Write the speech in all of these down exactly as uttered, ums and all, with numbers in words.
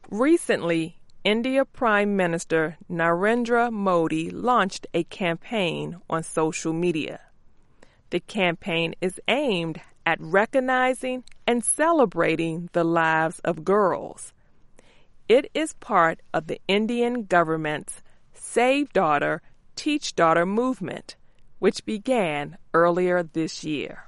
Recently, India Prime Minister Narendra Modi launched a campaign on social media. The campaign is aimed at recognizing and celebrating the lives of girls. It is part of the Indian government's Save Daughter, Teach Daughter movement, which began earlier this year.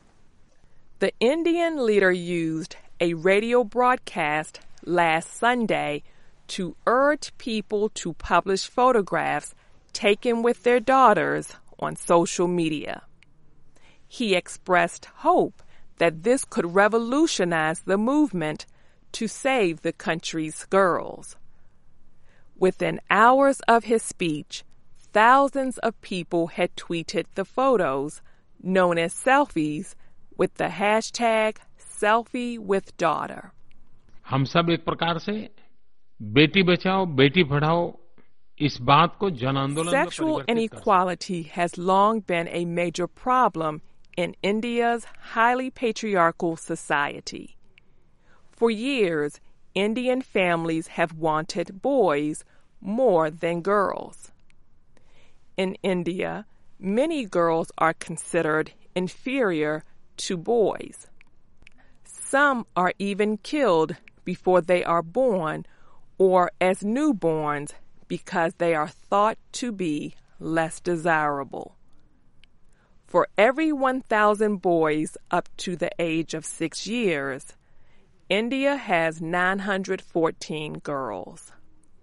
The Indian leader used a radio broadcast last Sunday to urge people to publish photographs taken with their daughters on social media. He expressed hope that this could revolutionize the movement to save the country's girls. Within hours of his speech, thousands of people had tweeted the photos, known as selfies, with the hashtag selfie with daughter. हम सब एक प्रकार से बेटी बचाओ बेटी पढ़ाओ इस बात को जन आंदोलन में Sexual inequality has long been a major problem in India's highly patriarchal society. For years, Indian families have wanted boys more than girls. In India, many girls are considered inferior to boys. Some are even killed before they are born or as newborns because they are thought to be less desirable. For every one thousand boys up to the age of six years, India has nine hundred fourteen girls.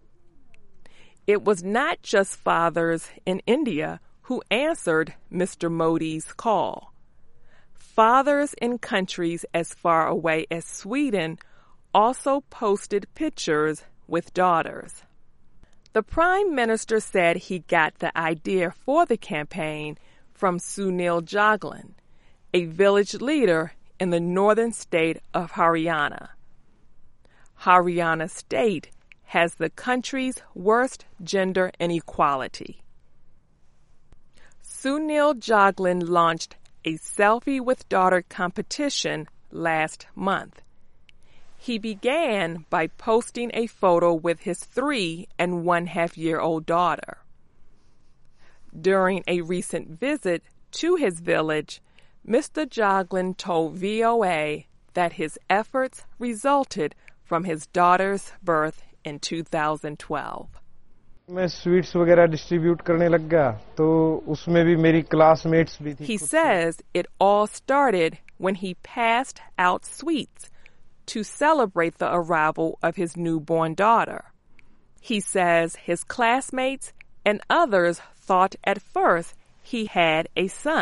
It was not just fathers in India who answered Mister Modi's call. Fathers in countries as far away as Sweden also posted pictures with daughters. The Prime Minister said he got the idea for the campaign from Sunil Jaglan, a village leader in the northern state of Haryana. Haryana state has the country's worst gender inequality. Sunil Jaglan launched a selfie with daughter competition last month. He began by posting a photo with his three and one half year old daughter. During a recent visit to his village, Mister Jaglan told V O A that his efforts resulted from his daughter's birth in two thousand twelve. मैं sweets वगैरह distribute करने लग गया तो उसमें भी मेरी classmates भी थी. He says it all started when he passed out sweets to celebrate the arrival of his newborn daughter. He says his classmates and others thought at first he had a son.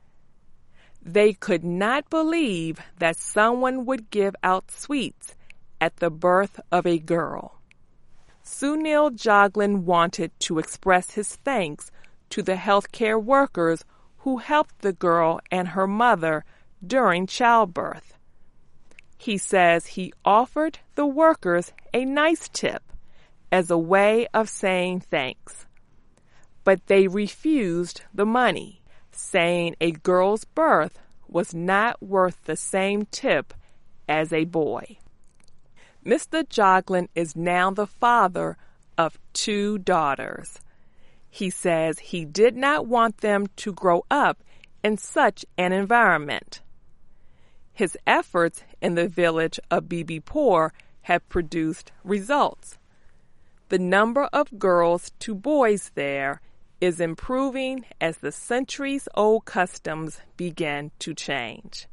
They could not believe that someone would give out sweets at the birth of a girl. Sunil Jaglan wanted to express his thanks to the healthcare workers who helped the girl and her mother during childbirth. He says he offered the workers a nice tip as a way of saying thanks. But they refused the money, saying a girl's birth was not worth the same tip as a boy. Mister Jaglan is now the father of two daughters. He says he did not want them to grow up in such an environment. His efforts in the village of Bibipur have produced results. The number of girls to boys there is improving as the centuries-old customs begin to change.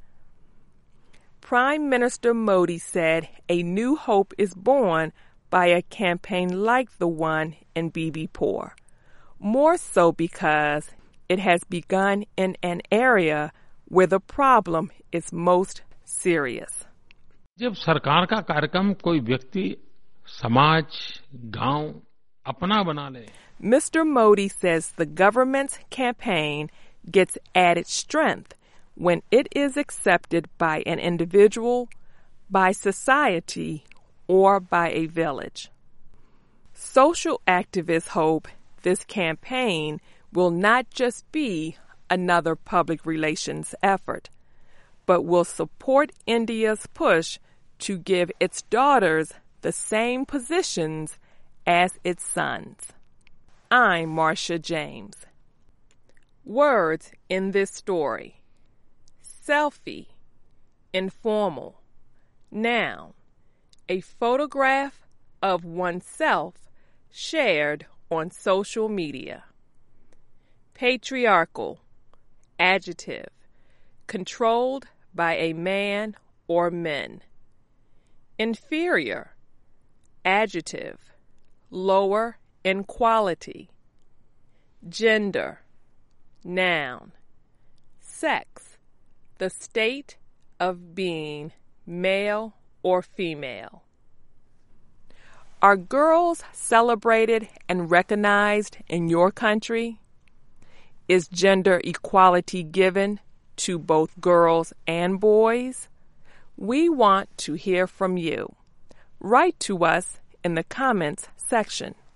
Prime Minister Modi said a new hope is born by a campaign like the one in Bibipur, more so because it has begun in an area where the problem is most serious. जब सरकार का कार्यक्रम कोई व्यक्ति समाज गांव अपना बना ले. Mister Modi says the government's campaign gets added strength when it is accepted by an individual, by society, or by a village. Social activists hope this campaign will not just be another public relations effort, but will support India's push to give its daughters the same positions as its sons. I'm Marcia James. Words in this story: selfie, informal. Noun, a photograph of oneself shared on social media. Patriarchal, adjective, controlled by a man or men. Inferior, adjective, lower in quality. Gender, noun. Sex, the state of being male or female. Are girls celebrated and recognized in your country? Is gender equality given to both girls and boys? We want to hear from you. Write to us in the comments section.